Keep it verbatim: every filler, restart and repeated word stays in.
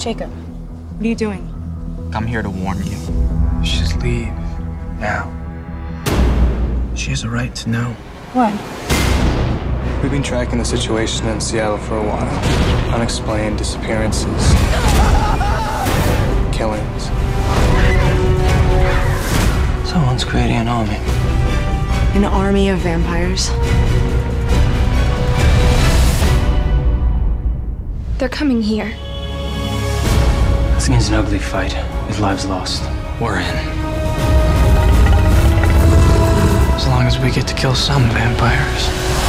Jacob, what are you doing? I'm here to warn you. You should just leave now. She has a right to know. What? We've been tracking the situation in Seattle for a while. Unexplained disappearances, killings. Someone's creating an army. An army of vampires? They're coming here. This means an ugly fight with lives lost. We're in. As long as we get to kill some vampires.